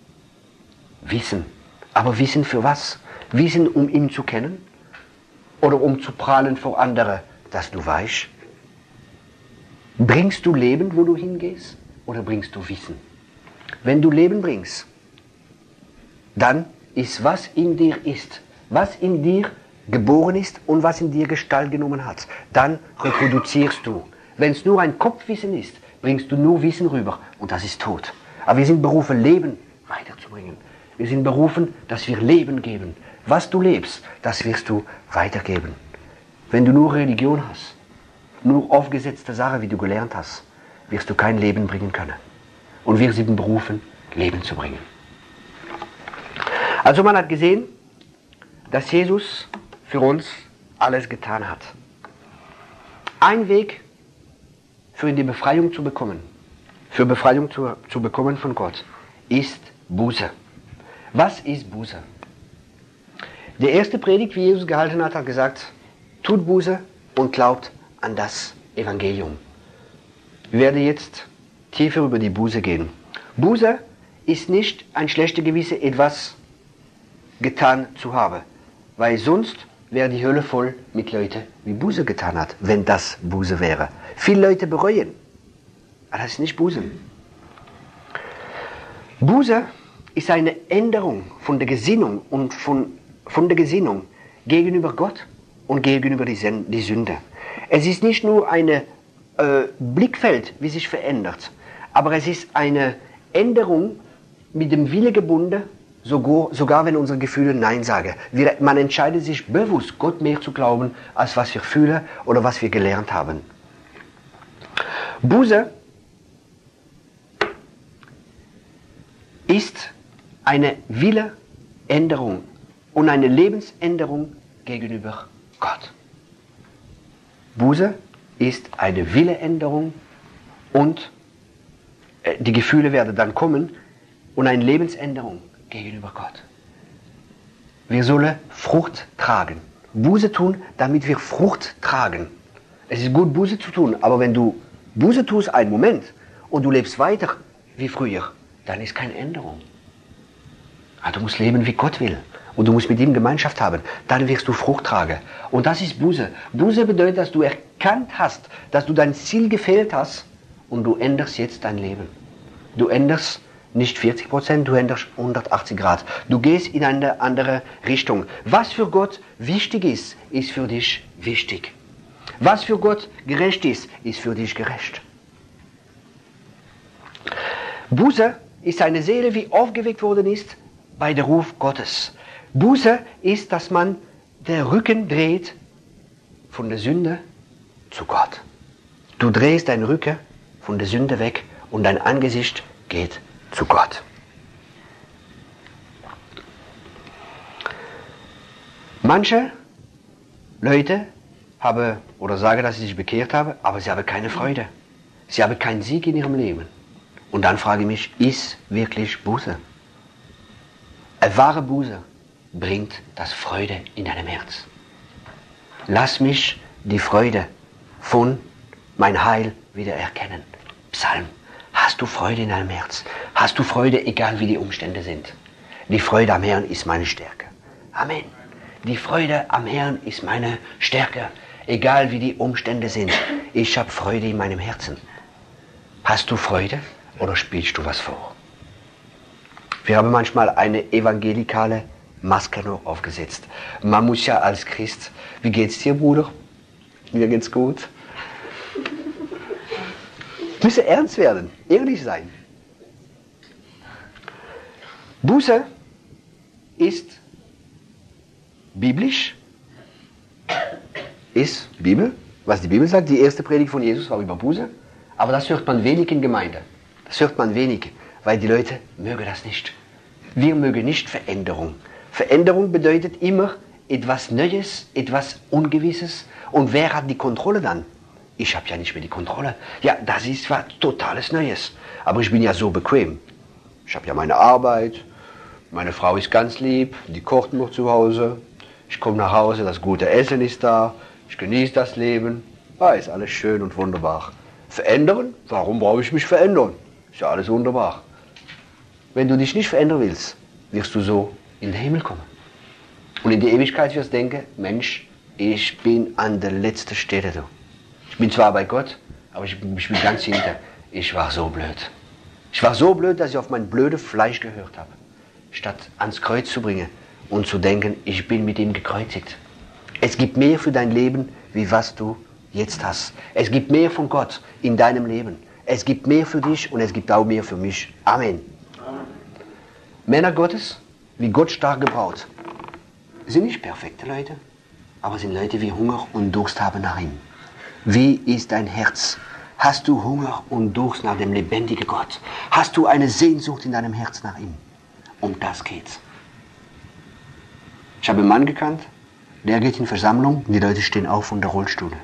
Wissen. Aber Wissen für was? Wissen, um ihn zu kennen? Oder um zu prahlen vor anderen, dass du weißt? Bringst du Leben, wo du hingehst? Oder bringst du Wissen? Wenn du Leben bringst, dann ist was in dir ist, was in dir geboren ist und was in dir Gestalt genommen hat, dann reproduzierst du. Wenn es nur ein Kopfwissen ist, bringst du nur Wissen rüber und das ist tot. Aber wir sind berufen, Leben weiterzubringen. Wir sind berufen, dass wir Leben geben. Was du lebst, das wirst du weitergeben. Wenn du nur Religion hast, nur aufgesetzte Sache, wie du gelernt hast, wirst du kein Leben bringen können. Und wir sind berufen, Leben zu bringen. Also man hat gesehen, dass Jesus für uns alles getan hat. Ein Weg für die Befreiung zu bekommen, für Befreiung zu, zu bekommen von Gott, ist Buße. Was ist Buße? Die erste Predigt, wie Jesus gehalten hat, hat gesagt, tut Buße und glaubt an das Evangelium. Wir werden jetzt tiefer über die Buße gehen. Buße ist nicht ein schlechtes Gewissen, etwas getan zu haben, weil sonst wäre die Hölle voll mit Leuten, die Buße getan hat, wenn das Buße wäre. Viele Leute bereuen, aber das ist nicht Buße. Buße ist eine Änderung von der Gesinnung und von, von der Gesinnung gegenüber Gott und gegenüber die, die Sünde. Es ist nicht nur ein äh, Blickfeld, wie sich verändert, aber es ist eine Änderung mit dem Wille gebunden, sogar, sogar wenn unsere Gefühle Nein sagen. Wir, man entscheidet sich bewusst, Gott mehr zu glauben, als was wir fühlen oder was wir gelernt haben. Buße ist eine Willeänderung und eine Lebensänderung gegenüber Gott. Buße ist eine Willeänderung und die Gefühle werden dann kommen und eine Lebensänderung gegenüber Gott. Wir sollen Frucht tragen. Buße tun, damit wir Frucht tragen. Es ist gut, Buße zu tun, aber wenn du Buße tust einen Moment und du lebst weiter wie früher, dann ist keine Änderung. Du musst leben, wie Gott will. Und du musst mit ihm Gemeinschaft haben. Dann wirst du Frucht tragen. Und das ist Buße. Buße bedeutet, dass du erkannt hast, dass du dein Ziel gefehlt hast und du änderst jetzt dein Leben. Du änderst nicht vierzig Prozent, du änderst hundertachtzig Grad. Du gehst in eine andere Richtung. Was für Gott wichtig ist, ist für dich wichtig. Was für Gott gerecht ist, ist für dich gerecht. Buße ist eine Seele, die aufgeweckt worden ist bei der Ruf Gottes. Buße ist, dass man den Rücken dreht von der Sünde zu Gott. Du drehst deinen Rücken von der Sünde weg und dein Angesicht geht zu Gott. Manche Leute haben oder sagen, dass sie sich bekehrt haben, aber sie haben keine Freude. Sie haben keinen Sieg in ihrem Leben. Und dann frage ich mich, ist wirklich Buße? Eine wahre Buße bringt das Freude in deinem Herz. Lass mich die Freude von mein Heil wieder erkennen. Psalm. Hast du Freude in deinem Herz? Hast du Freude, egal wie die Umstände sind? Die Freude am Herrn ist meine Stärke. Amen. Die Freude am Herrn ist meine Stärke, egal wie die Umstände sind. Ich habe Freude in meinem Herzen. Hast du Freude oder spielst du was vor? Wir haben manchmal eine evangelikale Maske noch aufgesetzt. Man muss ja als Christ, wie geht's dir, Bruder? Mir geht's gut. Müsse ernst werden, ehrlich sein. Buße ist biblisch, ist Bibel, was die Bibel sagt. Die erste Predigt von Jesus war über Buße, aber das hört man wenig in Gemeinde. Das hört man wenig, weil die Leute mögen das nicht. Wir mögen nicht Veränderung. Veränderung bedeutet immer etwas Neues, etwas Ungewisses. Und wer hat die Kontrolle dann? Ich habe ja nicht mehr die Kontrolle. Ja, das ist was totales Neues. Aber ich bin ja so bequem. Ich habe ja meine Arbeit, meine Frau ist ganz lieb, die kocht noch zu Hause. Ich komme nach Hause, das gute Essen ist da, ich genieße das Leben. Ah, ist alles schön und wunderbar. Verändern? Warum brauche ich mich verändern? Ist ja alles wunderbar. Wenn du dich nicht verändern willst, wirst du so in den Himmel kommen. Und in die Ewigkeit wirst du denken, Mensch, ich bin an der letzten Stelle. Du. Ich bin zwar bei Gott, aber ich, ich bin ganz hinter. Ich war so blöd. Ich war so blöd, dass ich auf mein blödes Fleisch gehört habe. Statt ans Kreuz zu bringen und zu denken, ich bin mit ihm gekreuzigt. Es gibt mehr für dein Leben, wie was du jetzt hast. Es gibt mehr von Gott in deinem Leben. Es gibt mehr für dich und es gibt auch mehr für mich. Amen. Amen. Männer Gottes, wie Gott stark gebraucht, sind nicht perfekte Leute, aber sind Leute, die Hunger und Durst haben nach ihm. Wie ist dein Herz? Hast du Hunger und Durst nach dem lebendigen Gott? Hast du eine Sehnsucht in deinem Herz nach ihm? Um das geht's. Ich habe einen Mann gekannt, der geht in Versammlung und die Leute stehen auf von der Rollstuhle.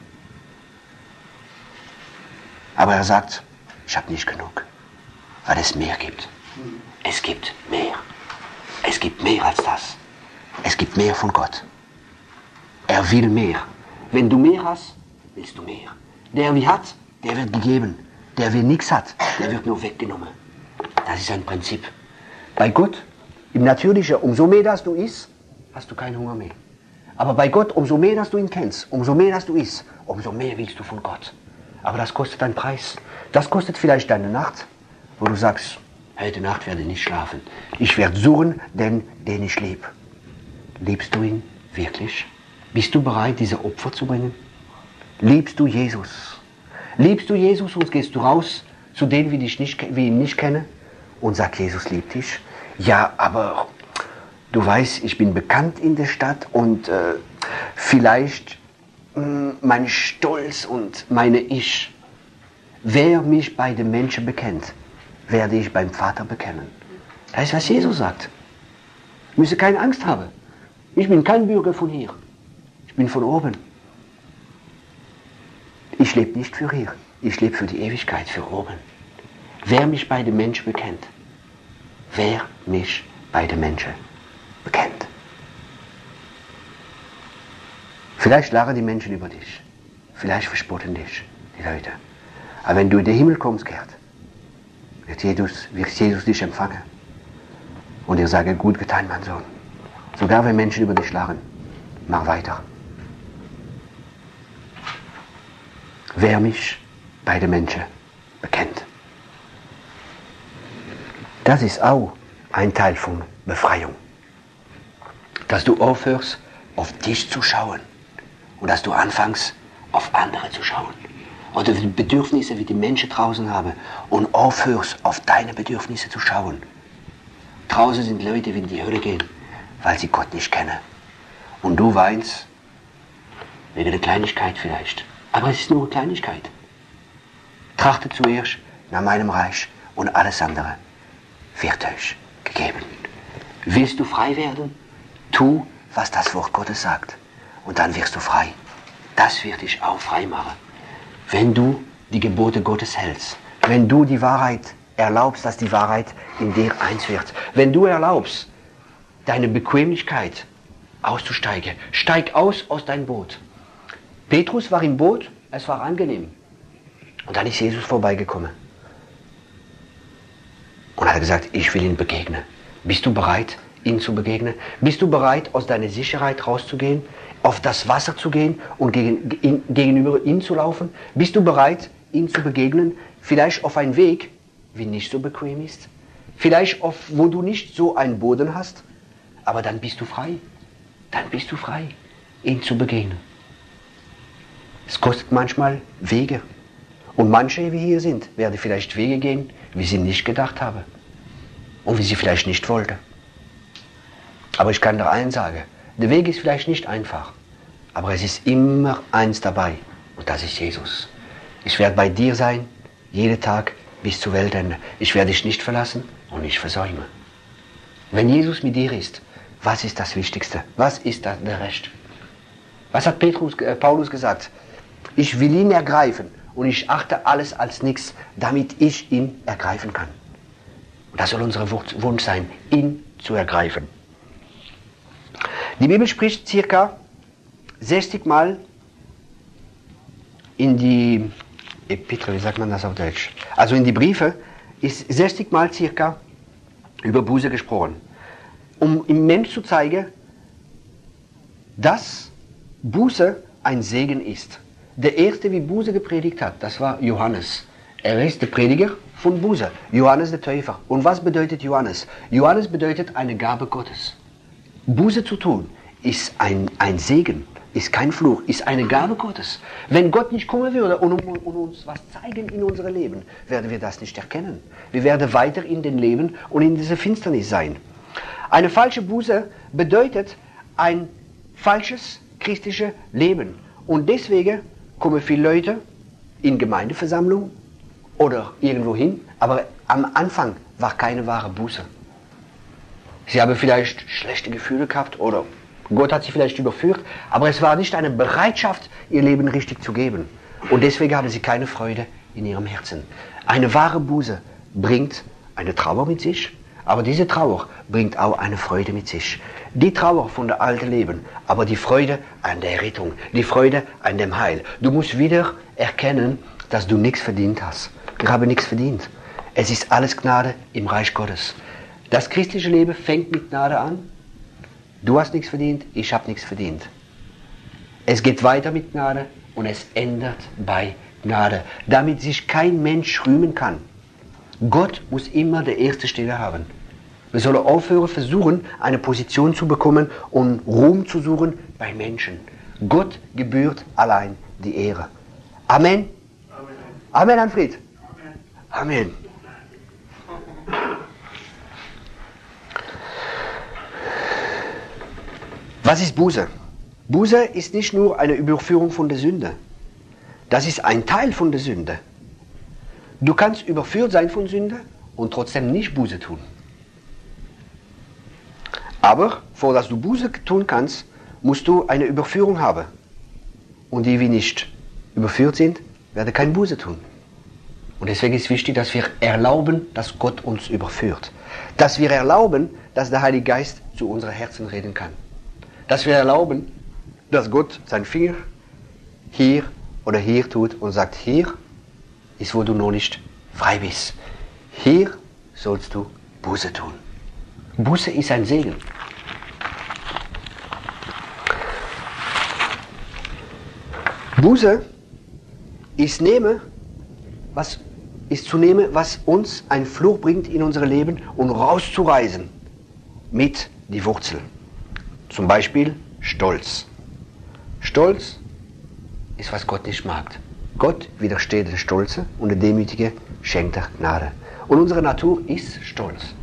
Aber er sagt, ich habe nicht genug, weil es mehr gibt. Es gibt mehr. Es gibt mehr als das. Es gibt mehr von Gott. Er will mehr. Wenn du mehr hast, willst du mehr. Der wie hat, der wird gegeben. Der wer nichts hat, der wird nur weggenommen. Das ist ein Prinzip. Bei Gott, im Natürlichen, umso mehr das du isst, hast du keinen Hunger mehr. Aber bei Gott, umso mehr, dass du ihn kennst, umso mehr, dass du isst, umso mehr willst du von Gott. Aber das kostet einen Preis. Das kostet vielleicht deine Nacht, wo du sagst, heute Nacht werde ich nicht schlafen. Ich werde suchen, den, den ich liebe. Liebst du ihn wirklich? Bist du bereit, diese Opfer zu bringen? Liebst du Jesus? Liebst du Jesus und gehst du raus zu denen, wie ich nicht, wie ihn nicht kenne und sagst, Jesus liebt dich? Ja, aber du weißt, ich bin bekannt in der Stadt und äh, vielleicht mh, mein Stolz und meine Ich. Wer mich bei den Menschen bekennt, werde ich beim Vater bekennen. Das ist, was Jesus sagt. Ich müsse keine Angst haben. Ich bin kein Bürger von hier. Ich bin von oben. Ich lebe nicht für hier. Ich lebe für die Ewigkeit, für oben. Wer mich bei den Menschen bekennt, wer mich bei den Menschen bekennt. Vielleicht lachen die Menschen über dich. Vielleicht verspotten dich die Leute. Aber wenn du in den Himmel kommst, Gerd, wird Jesus, wird Jesus dich empfangen. Und er sagt, gut getan, mein Sohn. Sogar wenn Menschen über dich lachen, mach weiter. Wer mich bei den Menschen bekennt. Das ist auch ein Teil von Befreiung. Dass du aufhörst, auf dich zu schauen und dass du anfängst, auf andere zu schauen. Oder die Bedürfnisse, wie die Menschen draußen haben und aufhörst, auf deine Bedürfnisse zu schauen. Draußen sind Leute, die in die Hölle gehen, weil sie Gott nicht kennen. Und du weinst, wegen der Kleinigkeit vielleicht. Aber es ist nur eine Kleinigkeit. Trachte zuerst nach meinem Reich und alles andere wird euch gegeben. Willst du frei werden? Tu, was das Wort Gottes sagt. Und dann wirst du frei. Das wird dich auch frei machen. Wenn du die Gebote Gottes hältst. Wenn du die Wahrheit erlaubst, dass die Wahrheit in dir eins wird. Wenn du erlaubst, deine Bequemlichkeit auszusteigen. Steig aus aus deinem Boot. Petrus war im Boot, es war angenehm. Und dann ist Jesus vorbeigekommen. Und hat gesagt, ich will ihm begegnen. Bist du bereit, ihm zu begegnen? Bist du bereit, aus deiner Sicherheit rauszugehen, auf das Wasser zu gehen und gegen, in, gegenüber ihm zu laufen? Bist du bereit, ihm zu begegnen? Vielleicht auf einen Weg, wie nicht so bequem ist? Vielleicht auf, wo du nicht so einen Boden hast? Aber dann bist du frei. Dann bist du frei, ihm zu begegnen. Es kostet manchmal Wege. Und manche, wie hier sind, werden vielleicht Wege gehen, wie sie nicht gedacht haben. Und wie sie vielleicht nicht wollten. Aber ich kann dir eins sagen, der Weg ist vielleicht nicht einfach. Aber es ist immer eins dabei. Und das ist Jesus. Ich werde bei dir sein, jeden Tag bis zur Weltende. Ich werde dich nicht verlassen und nicht versäumen. Wenn Jesus mit dir ist, was ist das Wichtigste? Was ist das, der Rest? Was hat Petrus, äh, Paulus gesagt? Ich will ihn ergreifen und ich achte alles als nichts, damit ich ihn ergreifen kann. Und das soll unser Wunsch sein, ihn zu ergreifen. Die Bibel spricht circa sechzig Mal in die Epitre, wie sagt man das auf Deutsch? Also in die Briefe ist sechzig Mal circa über Buße gesprochen. Um im Mensch zu zeigen, dass Buße ein Segen ist. Der erste, wie Buße gepredigt hat, das war Johannes. Er ist der Prediger von Buße. Johannes der Täufer. Und was bedeutet Johannes? Johannes bedeutet eine Gabe Gottes. Buße zu tun ist ein, ein Segen, ist kein Fluch, ist eine Gabe Gottes. Wenn Gott nicht kommen würde und, und, und uns was zeigen in unserem Leben, werden wir das nicht erkennen. Wir werden weiter in dem Leben und in dieser Finsternis sein. Eine falsche Buße bedeutet ein falsches christliches Leben. Und deswegen kommen viele Leute in Gemeindeversammlungen oder irgendwo hin, aber am Anfang war keine wahre Buße. Sie haben vielleicht schlechte Gefühle gehabt oder Gott hat sie vielleicht überführt, aber es war nicht eine Bereitschaft, ihr Leben richtig zu geben. Und deswegen haben sie keine Freude in ihrem Herzen. Eine wahre Buße bringt eine Trauer mit sich, aber diese Trauer bringt auch eine Freude mit sich. Die Trauer von der alten Leben, aber die Freude an der Rettung, die Freude an dem Heil. Du musst wieder erkennen, dass du nichts verdient hast. Ich habe nichts verdient. Es ist alles Gnade im Reich Gottes. Das christliche Leben fängt mit Gnade an. Du hast nichts verdient, ich habe nichts verdient. Es geht weiter mit Gnade und es ändert bei Gnade, damit sich kein Mensch rühmen kann. Gott muss immer die erste Stelle haben. Wir sollen aufhören, versuchen, eine Position zu bekommen und Ruhm zu suchen bei Menschen. Gott gebührt allein die Ehre. Amen. Amen, Amen Anfried. Amen. Amen. Was ist Buße? Buße ist nicht nur eine Überführung von der Sünde. Das ist ein Teil von der Sünde. Du kannst überführt sein von Sünde und trotzdem nicht Buße tun. Aber, vor dass du Buße tun kannst, musst du eine Überführung haben. Und die, die nicht überführt sind, werden kein Buße tun. Und deswegen ist wichtig, dass wir erlauben, dass Gott uns überführt. Dass wir erlauben, dass der Heilige Geist zu unseren Herzen reden kann. Dass wir erlauben, dass Gott seinen Finger hier oder hier tut und sagt, hier ist, wo du noch nicht frei bist. Hier sollst du Buße tun. Buße ist ein Segen. Buße ist, nehme, was, ist zu nehmen, was uns ein Fluch bringt in unser Leben und rauszureißen mit die Wurzel. Zum Beispiel Stolz. Stolz ist, was Gott nicht mag. Gott widersteht den Stolze und der Demütige schenkt er Gnade. Und unsere Natur ist Stolz.